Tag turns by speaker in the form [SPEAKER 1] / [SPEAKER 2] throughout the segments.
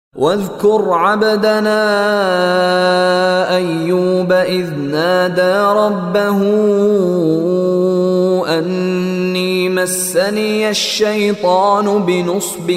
[SPEAKER 1] واذكر عبدنا أيوب إذ نادى ربه أني مسني الشيطان بنصب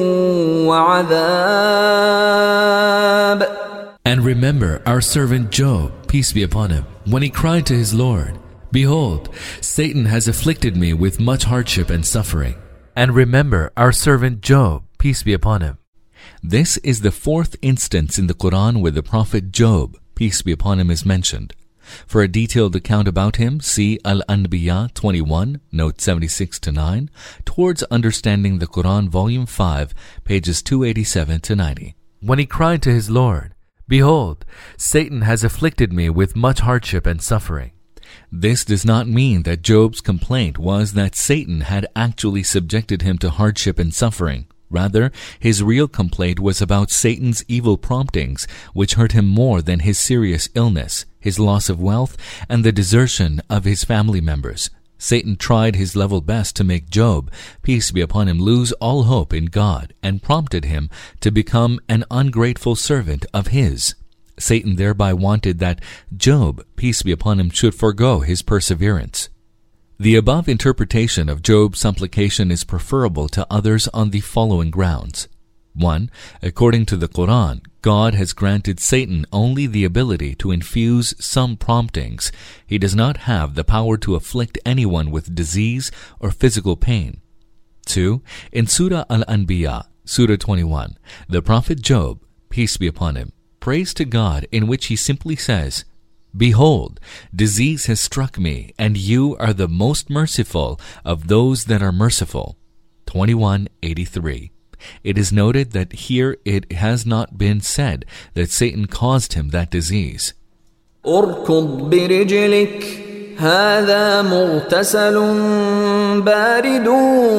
[SPEAKER 1] وعذاب.
[SPEAKER 2] And remember our servant Job, peace be upon him, when he cried to his Lord, Behold, Satan has afflicted me with much hardship and suffering. And remember our servant Job, peace be upon him. This is the fourth instance in the Quran where the Prophet Job, peace be upon him, is mentioned. For a detailed account about him, see Al-Anbiya 21, note 76-9, Towards Understanding the Quran, volume 5, pages 287-90. When he cried to his Lord, Behold, Satan has afflicted me with much hardship and suffering. This does not mean that Job's complaint was that Satan had actually subjected him to hardship and suffering. Rather, his real complaint was about Satan's evil promptings, which hurt him more than his serious illness, his loss of wealth, and the desertion of his family members. Satan tried his level best to make Job, peace be upon him, lose all hope in God and prompted him to become an ungrateful servant of his. Satan thereby wanted that Job, peace be upon him, should forego his perseverance. The above interpretation of Job's supplication is preferable to others on the following grounds. 1. According to the Quran, God has granted Satan only the ability to infuse some promptings. He does not have the power to afflict anyone with disease or physical pain. 2. In Surah Al-Anbiya, Surah 21, the Prophet Job, peace be upon him, prays to God in which he simply says, Behold, disease has struck me, and you are the most merciful of those that are merciful. 21:83. It is noted that here it has not been said that Satan caused him that disease.
[SPEAKER 1] اركض برجلك هذا مغتسل بارد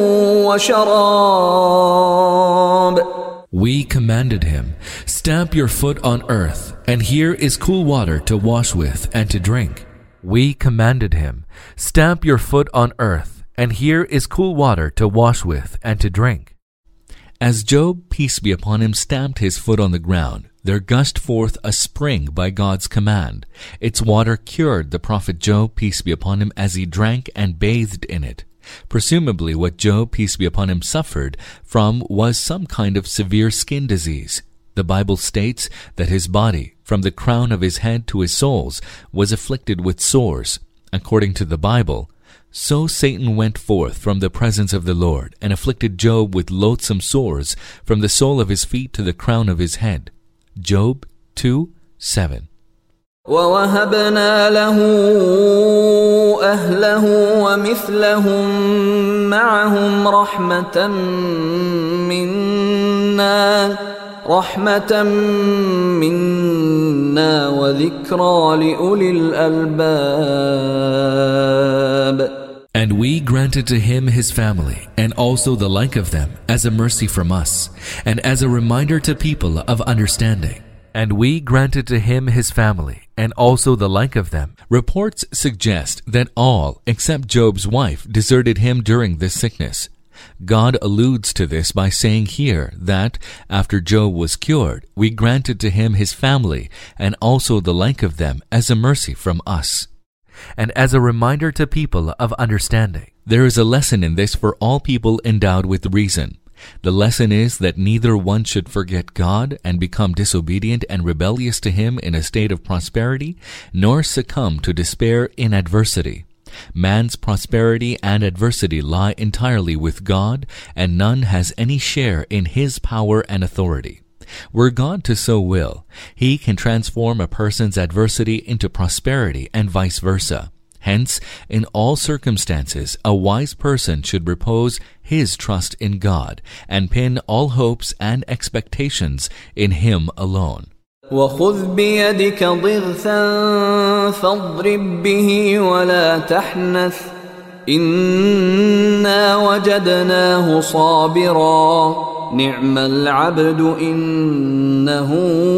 [SPEAKER 1] وشراب.
[SPEAKER 2] We commanded him, Stamp your foot on earth, and here is cool water to wash with and to drink. We commanded him, Stamp your foot on earth, and here is cool water to wash with and to drink. As Job, peace be upon him, stamped his foot on the ground, there gushed forth a spring by God's command. Its water cured the Prophet Job, peace be upon him, as he drank and bathed in it. Presumably what Job, peace be upon him, suffered from was some kind of severe skin disease. The Bible states that his body, from the crown of his head to his soles, was afflicted with sores. According to the Bible, so Satan went forth from the presence of the Lord and afflicted Job with loathsome sores from the sole of his feet to the crown of his head. Job 2:7.
[SPEAKER 1] وَوَهَبْنَا لَهُ أَهْلَهُ وَمِثْلَهُم مَّعَهُمْ رَحْمَةً مِّنَّا وَذِكْرَى لِأُولِي الْأَلْبَابِ.
[SPEAKER 2] And we granted to him his family, and also the like of them, as a mercy from us, and as a reminder to people of understanding. And we granted to him his family, and also the like of them. Reports suggest that all, except Job's wife, deserted him during this sickness. God alludes to this by saying here that, after Job was cured, we granted to him his family, and also the like of them, as a mercy from us. And as a reminder to people of understanding. There is a lesson in this for all people endowed with reason. The lesson is that neither one should forget God and become disobedient and rebellious to Him in a state of prosperity, nor succumb to despair in adversity. Man's prosperity and adversity lie entirely with God, and none has any share in His power and authority. Were God to so will, He can transform a person's adversity into prosperity and vice versa. Hence, in all circumstances, a wise person should repose his trust in God and pin all hopes and expectations in Him alone.
[SPEAKER 1] وَخُذْ بِيَدِكَ ضِغْثًا فَاضْرِبْ بِهِ وَلَا تَحْنَثْ إِنَّا وَجَدْنَاهُ صَابِرًا نِعْمَ الْعَبْدُ إِنَّهُ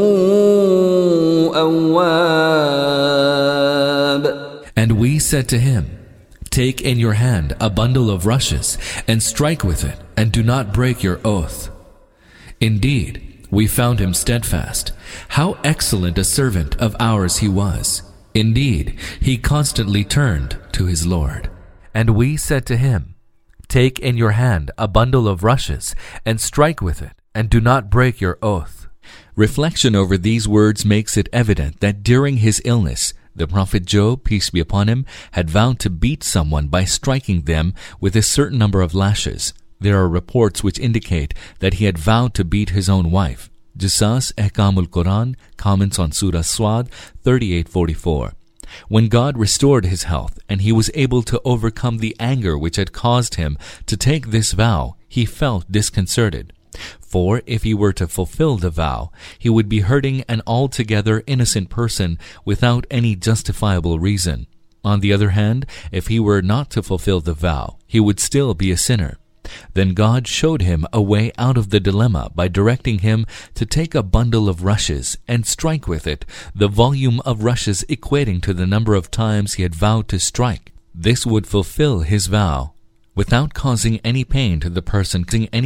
[SPEAKER 1] أَوَّابٌ.
[SPEAKER 2] And we said to him, Take in your hand a bundle of rushes and strike with it, and do not break your oath. Indeed, We found him steadfast. How excellent a servant of ours he was. Indeed, he constantly turned to his Lord. And we said to him, Take in your hand a bundle of rushes and strike with it, and do not break your oath. Reflection over these words makes it evident that during his illness, the Prophet Job, peace be upon him, had vowed to beat someone by striking them with a certain number of lashes. There are reports which indicate that he had vowed to beat his own wife. Jassas Ahkamul Quran comments on Surah Swad 38:44. When God restored his health and he was able to overcome the anger which had caused him to take this vow, he felt disconcerted. For if he were to fulfill the vow, he would be hurting an altogether innocent person without any justifiable reason. On the other hand, if he were not to fulfill the vow, he would still be a sinner. Then God showed him a way out of the dilemma by directing him to take a bundle of rushes and strike with it the volume of rushes equating to the number of times he had vowed to strike. This would fulfill his vow without causing any pain to the person.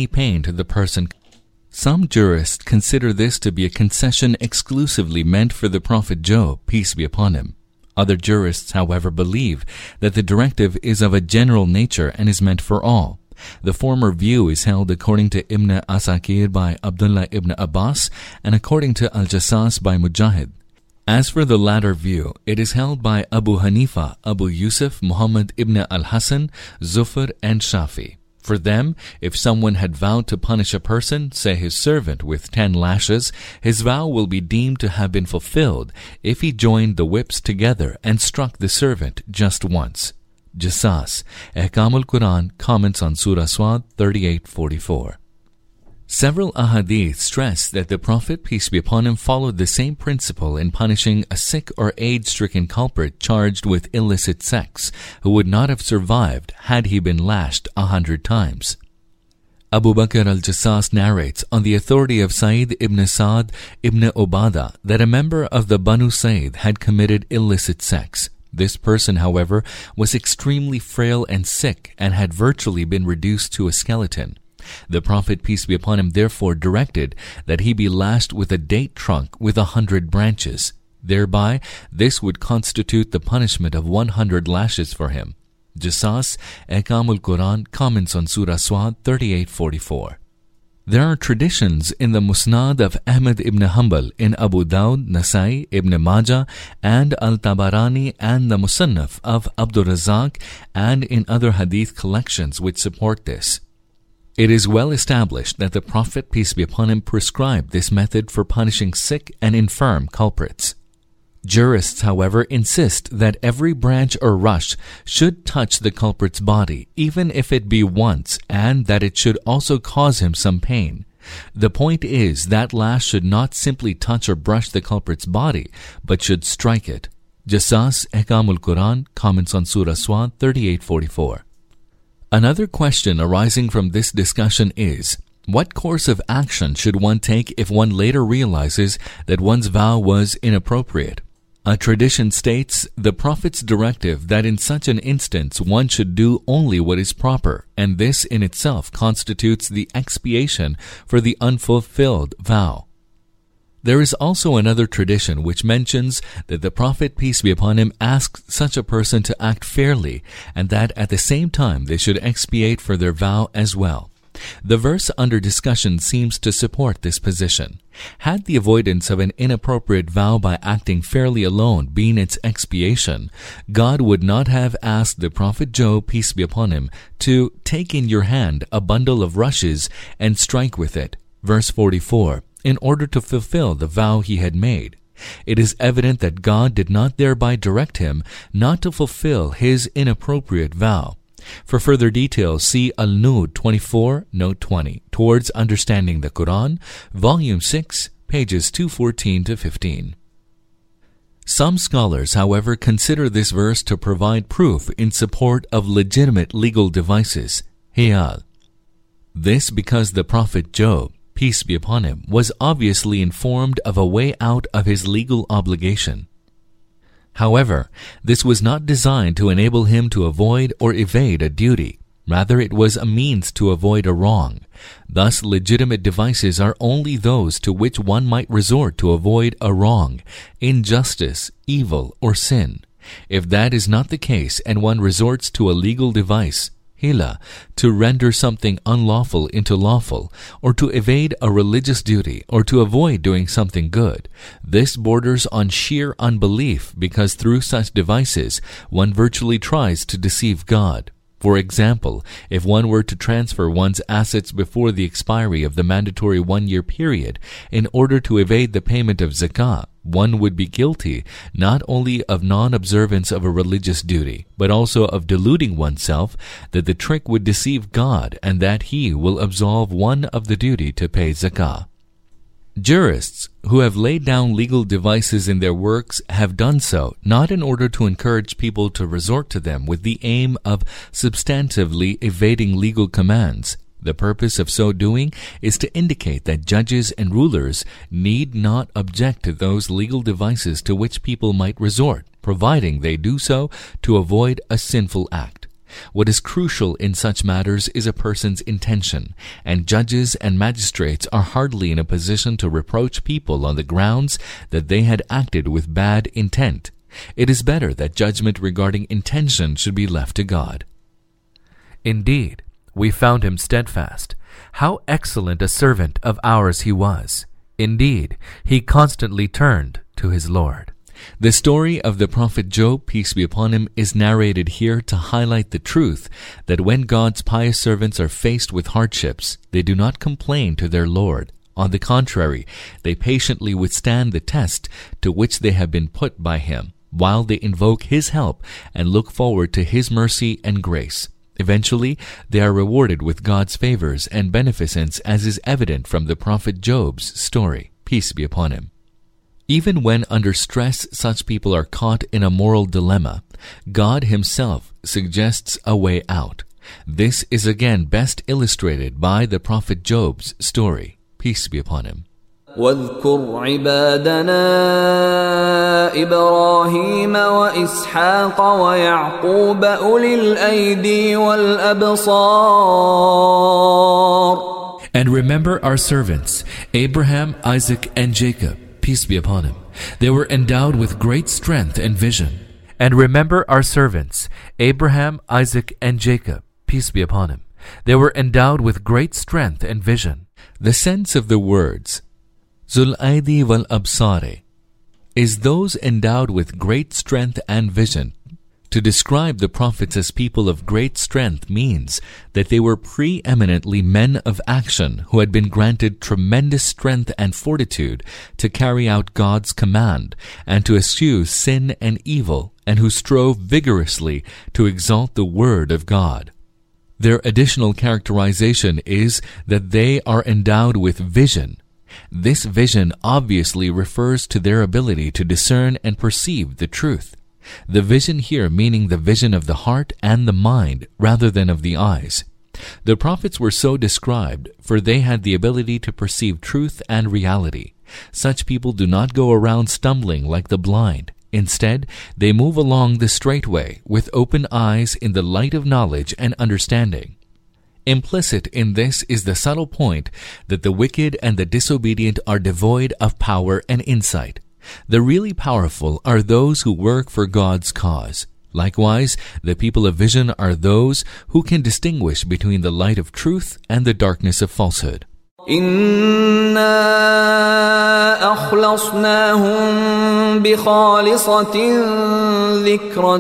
[SPEAKER 2] Some jurists consider this to be a concession exclusively meant for the Prophet Job, peace be upon him. Other jurists, however, believe that the directive is of a general nature and is meant for all. The former view is held according to Ibn Asakir by Abdullah ibn Abbas and according to Al-Jassas by Mujahid. As for the latter view, it is held by Abu Hanifa, Abu Yusuf, Muhammad ibn al-Hasan, Zufr and Shafi. For them, if someone had vowed to punish a person, say his servant, with 10 lashes, his vow will be deemed to have been fulfilled if he joined the whips together and struck the servant just once. Jassas, Ahkamul Quran, comments on Surah Swad 38:44. Several ahadith stress that the Prophet, peace be upon him, followed the same principle in punishing a sick or age-stricken culprit charged with illicit sex, who would not have survived had he been lashed 100 times. Abu Bakr al-Jassas narrates on the authority of Sa'id ibn Sa'd ibn Ubadah that a member of the Banu Sa'id had committed illicit sex. This person, however, was extremely frail and sick and had virtually been reduced to a skeleton. The Prophet, peace be upon him, therefore directed that he be lashed with a date trunk with 100 branches. Thereby, this would constitute the punishment of 100 lashes for him. Jassas, Ahkamul Quran, comments on Surah Swad 38:44. There are traditions in the Musnad of Ahmad ibn Hanbal, in Abu Dawud, Nasai, Ibn Majah, and Al-Tabarani, and the Musannaf of Abdur Razzaq, and in other hadith collections which support this. It is well established that the Prophet, peace be upon him, prescribed this method for punishing sick and infirm culprits. Jurists, however, insist that every branch or rush should touch the culprit's body, even if it be once, and that it should also cause him some pain. The point is that lash should not simply touch or brush the culprit's body, but should strike it. Jassas, Ahkamul Quran, comments on Surah Swad 38:44. Another question arising from this discussion is, what course of action should one take if one later realizes that one's vow was inappropriate? A tradition states the Prophet's directive that in such an instance one should do only what is proper, and this in itself constitutes the expiation for the unfulfilled vow. There is also another tradition which mentions that the Prophet, peace be upon him, asked such a person to act fairly, and that at the same time they should expiate for their vow as well. The verse under discussion seems to support this position. Had the avoidance of an inappropriate vow by acting fairly alone been its expiation, God would not have asked the Prophet Job, peace be upon him, to take in your hand a bundle of rushes and strike with it, verse 44, in order to fulfill the vow he had made. It is evident that God did not thereby direct him not to fulfill his inappropriate vow. For further details, see Al-Nud 24, Note 20, Towards Understanding the Quran, Volume 6, pages 214 to 15. Some scholars, however, consider this verse to provide proof in support of legitimate legal devices, hiyal. This because the Prophet Job, peace be upon him, was obviously informed of a way out of his legal obligation. However, this was not designed to enable him to avoid or evade a duty. Rather, it was a means to avoid a wrong. Thus, legitimate devices are only those to which one might resort to avoid a wrong, injustice, evil, or sin. If that is not the case and one resorts to a legal device, hila, to render something unlawful into lawful, or to evade a religious duty, or to avoid doing something good, this borders on sheer unbelief, because through such devices one virtually tries to deceive God. For example, if one were to transfer one's assets before the expiry of the mandatory 1-year period in order to evade the payment of zakah, one would be guilty not only of non-observance of a religious duty, but also of deluding oneself that the trick would deceive God and that He will absolve one of the duty to pay zakah. Jurists who have laid down legal devices in their works have done so not in order to encourage people to resort to them with the aim of substantively evading legal commands. The purpose of so doing is to indicate that judges and rulers need not object to those legal devices to which people might resort, providing they do so to avoid a sinful act. What is crucial in such matters is a person's intention, and judges and magistrates are hardly in a position to reproach people on the grounds that they had acted with bad intent. It is better that judgment regarding intention should be left to God.
[SPEAKER 3] Indeed, we found him steadfast. How excellent a servant of ours he was. Indeed, he constantly turned to his Lord.
[SPEAKER 2] The story of the Prophet Job, peace be upon him, is narrated here to highlight the truth that when God's pious servants are faced with hardships, they do not complain to their Lord. On the contrary, they patiently withstand the test to which they have been put by Him, while they invoke His help and look forward to His mercy and grace. Eventually, they are rewarded with God's favors and beneficence, as is evident from the Prophet Job's story, peace be upon him. Even when under stress such people are caught in a moral dilemma, God Himself suggests a way out. This is again best illustrated by the Prophet Job's story, peace be upon him.
[SPEAKER 1] واذكر عبادنا إبراهيم وإسحاق ويعقوب أولي الأيدي والأبصار.
[SPEAKER 2] And remember our servants, Abraham, Isaac, and Jacob, peace be upon him. They were endowed with great strength and vision.
[SPEAKER 3] And remember our servants, Abraham, Isaac, and Jacob, peace be upon him. They were endowed with great strength and vision.
[SPEAKER 2] The sense of the words Zul Aidi wal Absare is those endowed with great strength and vision. To describe the prophets as people of great strength means that they were preeminently men of action who had been granted tremendous strength and fortitude to carry out God's command and to eschew sin and evil, and who strove vigorously to exalt the word of God. Their additional characterization is that they are endowed with vision. This vision obviously refers to their ability to discern and perceive the truth. The vision here meaning the vision of the heart and the mind rather than of the eyes. The prophets were so described, for they had the ability to perceive truth and reality. Such people do not go around stumbling like the blind. Instead, they move along the straight way with open eyes in the light of knowledge and understanding. Implicit in this is the subtle point that the wicked and the disobedient are devoid of power and insight. The really powerful are those who work for God's cause. Likewise, the people of vision are those who can distinguish between the light of truth and the darkness of falsehood.
[SPEAKER 1] إنا أخلصناهم بخالصة ذكر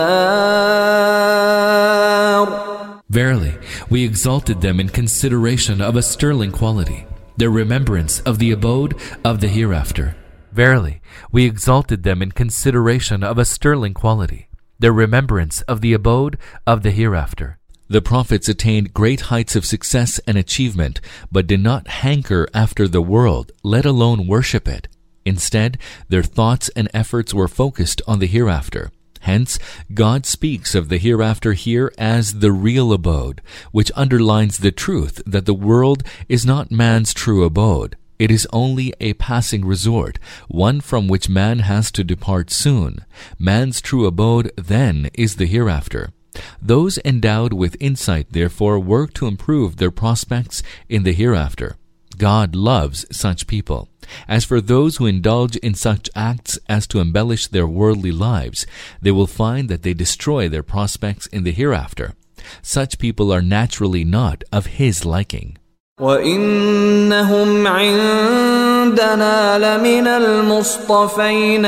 [SPEAKER 1] الدار.
[SPEAKER 2] Verily, we exalted them in consideration of a sterling quality, their remembrance of the abode of the hereafter.
[SPEAKER 3] Verily, we exalted them in consideration of a sterling quality, their remembrance of the abode of the hereafter.
[SPEAKER 2] The prophets attained great heights of success and achievement, but did not hanker after the world, let alone worship it. Instead, their thoughts and efforts were focused on the hereafter. Hence, God speaks of the hereafter here as the real abode, which underlines the truth that the world is not man's true abode. It is only a passing resort, one from which man has to depart soon. Man's true abode then is the hereafter. Those endowed with insight, therefore, work to improve their prospects in the hereafter. God loves such people. As for those who indulge in such acts as to embellish their worldly lives, they will find that they destroy their prospects in the hereafter. Such people are naturally not of His liking.
[SPEAKER 1] وَإِنَّهُمْ عِندَنَا لَمِنَ الْمُصْطَفَيْنَ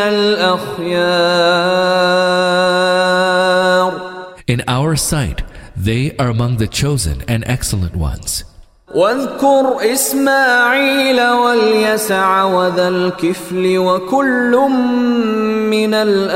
[SPEAKER 1] الْأَخْيَارِ.
[SPEAKER 2] In our sight, they are among the chosen and excellent ones.
[SPEAKER 1] واذكر إسماعيل واليسع وذا الكفل وكل من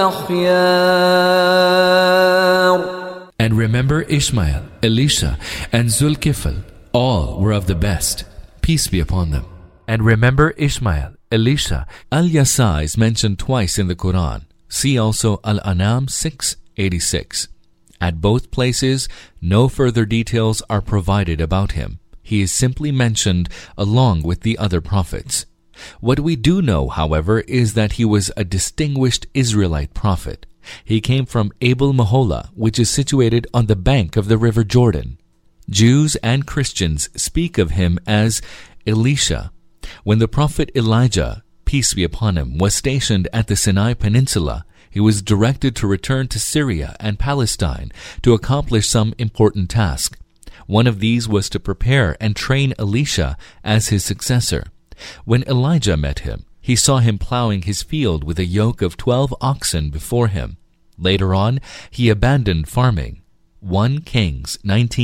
[SPEAKER 1] الأخيار.
[SPEAKER 2] And remember Ishmael, Elisha, and Zulkifl. All were of the best. Peace be upon them.
[SPEAKER 3] And remember Ishmael, Elisha.
[SPEAKER 2] Al-Yasa is mentioned twice in the Quran. See also Al-An'am 6:86. At both places, no further details are provided about him. He is simply mentioned along with the other prophets. What we do know, however, is that he was a distinguished Israelite prophet. He came from Abel Meholah, which is situated on the bank of the river Jordan. Jews and Christians speak of him as Elisha. When the prophet Elijah, peace be upon him, was stationed at the Sinai Peninsula, he was directed to return to Syria and Palestine to accomplish some important task. One of these was to prepare and train Elisha as his successor. When Elijah met him, he saw him plowing his field with a yoke of 12 oxen before him. Later on, he abandoned farming. 1 Kings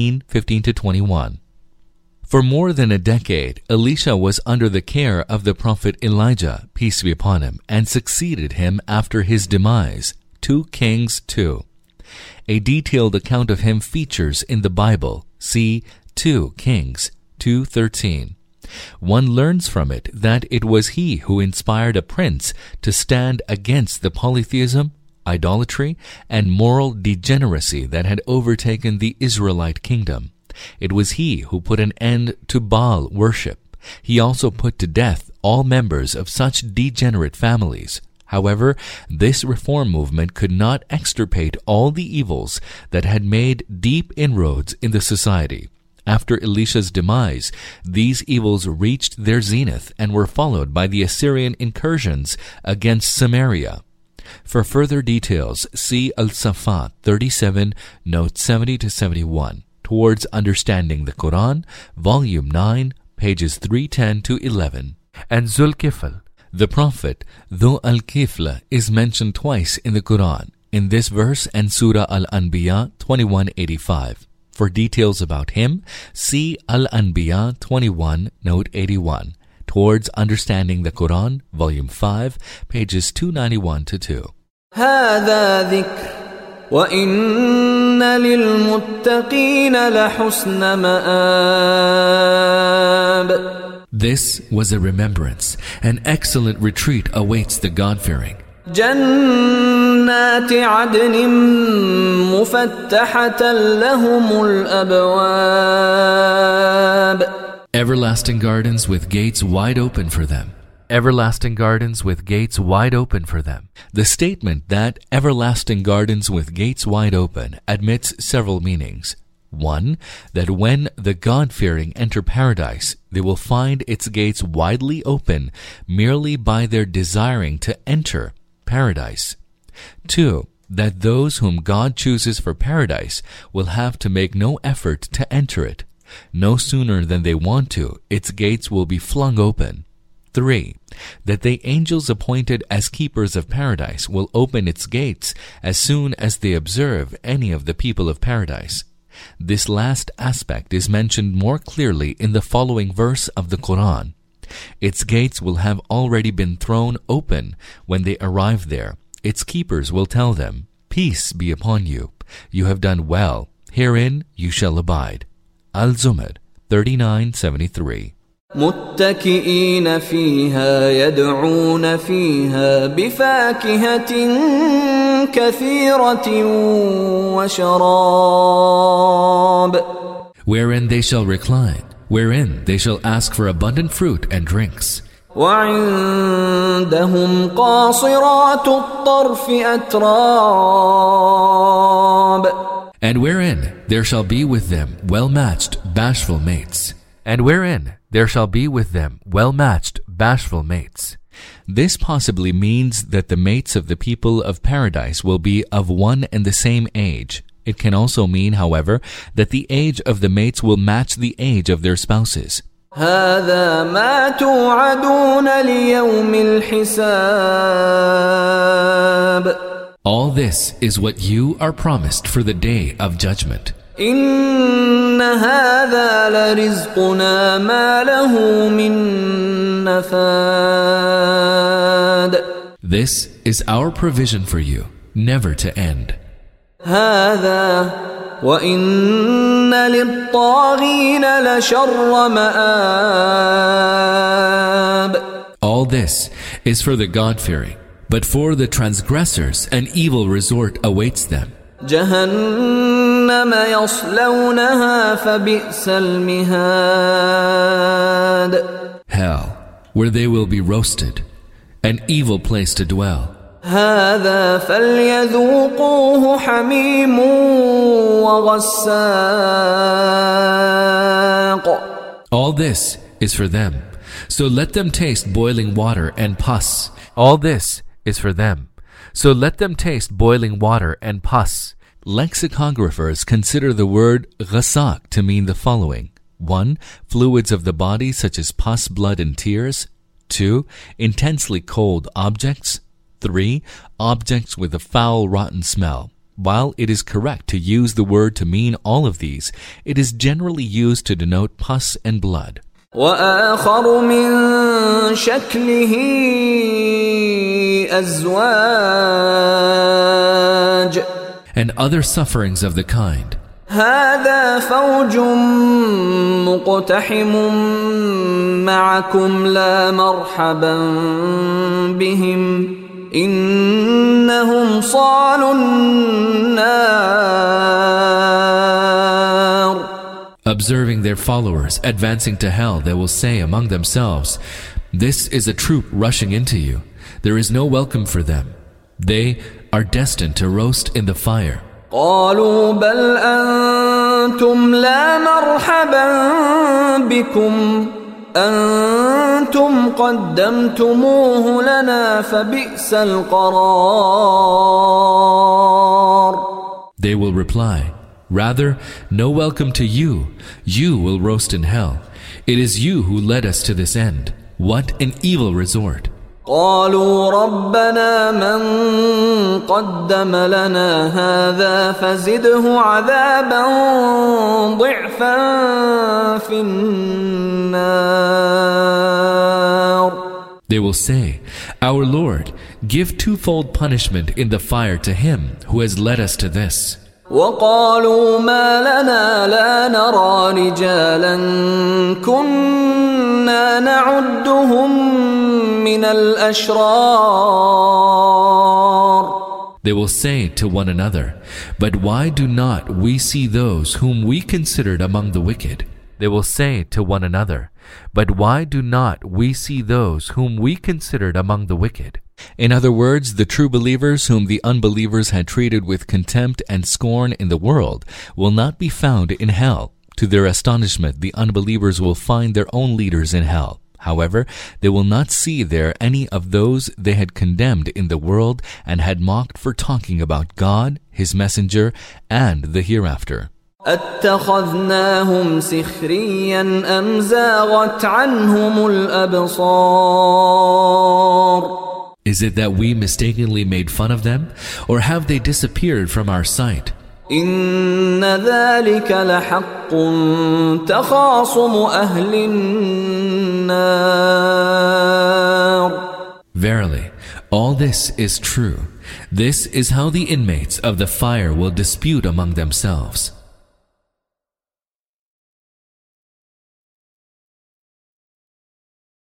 [SPEAKER 2] 19:15-21. For more than a decade, Elisha was under the care of the prophet Elijah, peace be upon him, and succeeded him after his demise. 2 Kings 2. A detailed account of him features in the Bible. See 2 Kings 2:13. One learns from it that it was he who inspired a prince to stand against the polytheism, idolatry, and moral degeneracy that had overtaken the Israelite kingdom. It was he who put an end to Baal worship. He also put to death all members of such degenerate families. However, this reform movement could not extirpate all the evils that had made deep inroads in the society. After Elisha's demise, these evils reached their zenith and were followed by the Assyrian incursions against Samaria. For further details, see Al-Safat 37, notes 70-71, Towards Understanding the Quran, Volume 9, pages 310-11.
[SPEAKER 3] And Zulkifl.
[SPEAKER 2] The Prophet, Dhu al-Kifl, is mentioned twice in the Quran, in this verse and Surah Al-Anbiya 21:85. For details about him, see Al-Anbiya 21, note 81. Towards Understanding the Quran, Volume 5, pages 291-2.
[SPEAKER 1] هذا ذكر وإن للمتقين لحسن مآب.
[SPEAKER 2] This was a remembrance. An excellent retreat awaits the God-fearing.
[SPEAKER 1] جنات عدن مفتحة لهم الأبواب.
[SPEAKER 2] Everlasting gardens with gates wide open for them.
[SPEAKER 3] Everlasting gardens with gates wide open for them.
[SPEAKER 2] The statement that everlasting gardens with gates wide open admits several meanings. One, that when the God-fearing enter paradise, they will find its gates widely open merely by their desiring to enter paradise. Two, that those whom God chooses for paradise will have to make no effort to enter it. No sooner than they want to, its gates will be flung open. 3. That the angels appointed as keepers of paradise will open its gates as soon as they observe any of the people of paradise. This last aspect is mentioned more clearly in the following verse of the Quran. Its gates will have already been thrown open when they arrive there. Its keepers will tell them, "Peace be upon you. You have done well. Herein you shall abide." Al-Zumar 39:73.
[SPEAKER 1] متكئين فيها يدعون فيها بفاكهة كثيرة وشراب.
[SPEAKER 2] Wherein they shall recline, wherein they shall ask for abundant fruit and drinks.
[SPEAKER 1] وعندهم قاصرات الطرف أتراب.
[SPEAKER 2] And wherein there shall be with them well-matched, bashful mates.
[SPEAKER 3] And wherein there shall be with them well-matched, bashful mates.
[SPEAKER 2] This possibly means that the mates of the people of paradise will be of one and the same age. It can also mean, however, that the age of the mates will match the age of their spouses.
[SPEAKER 1] هذا ما توعدون ليوم الحساب.
[SPEAKER 2] All this is what you are promised for the day of judgment.
[SPEAKER 1] إن هذا لرزقنا ما له من نفاد.
[SPEAKER 2] This is our provision for you, never to end.
[SPEAKER 1] هذا وإن للطاغين لشر مآب.
[SPEAKER 2] All this is for the God-fearing, but for the transgressors an evil resort awaits them.
[SPEAKER 1] جهنم يصلونها فبئس المهاد.
[SPEAKER 2] Hell, where they will be roasted, an evil place to dwell.
[SPEAKER 1] هذا فليذوقوه حميم وغساق.
[SPEAKER 2] All this is for them, so let them taste boiling water and pus.
[SPEAKER 3] All this is for them, so let them taste boiling water and pus.
[SPEAKER 2] Lexicographers consider the word ghasaq to mean the following: 1. Fluids of the body such as pus, blood, and tears. 2. Intensely cold objects. 3. Objects with a foul, rotten smell. While it is correct to use the word to mean all of these, it is generally used to denote pus and blood.
[SPEAKER 1] وآخر من شكله أزواج.
[SPEAKER 2] And other sufferings of the kind.
[SPEAKER 1] هذا فوج مقتحم معكم لا مرحبا بهم إنهم صالوا النار.
[SPEAKER 2] Observing their followers advancing to hell, they will say among themselves, "This is a troop rushing into you. There is no welcome for them. They are destined to roast in the fire."
[SPEAKER 1] قالوا بل أنتم لا مرحبا بكم أنتم قدمتموه لنا فبئس القرار.
[SPEAKER 2] They will reply, "Rather, no welcome to you. You will roast in hell. It is you who led us to this end. What an evil resort."
[SPEAKER 1] قالوا ربنا من قدم لنا هذا فزده عذابا ضعفا في النار.
[SPEAKER 2] They will say, "Our Lord, give twofold punishment in the fire to him who has led us to this."
[SPEAKER 1] وقالوا ما لنا لا نرى رجالا كنا نعدهم من الأشرار.
[SPEAKER 2] They will say to one another, "But why do not we see those whom we considered among the wicked?"
[SPEAKER 3] They will say to one another, "But why do not we see those whom we considered among the wicked?"
[SPEAKER 2] In other words, the true believers whom the unbelievers had treated with contempt and scorn in the world will not be found in hell. To their astonishment, the unbelievers will find their own leaders in hell. However, they will not see there any of those they had condemned in the world and had mocked for talking about God, His Messenger, and the hereafter.
[SPEAKER 1] أتخذناهم سخريا أم زاغت عنهم الأبصار.
[SPEAKER 2] Is it that we mistakenly made fun of them, or have they disappeared from our sight?
[SPEAKER 1] إن ذلك لحق تخاصم أهل النار.
[SPEAKER 2] Verily, all this is true. This is how the inmates of the fire will dispute among themselves.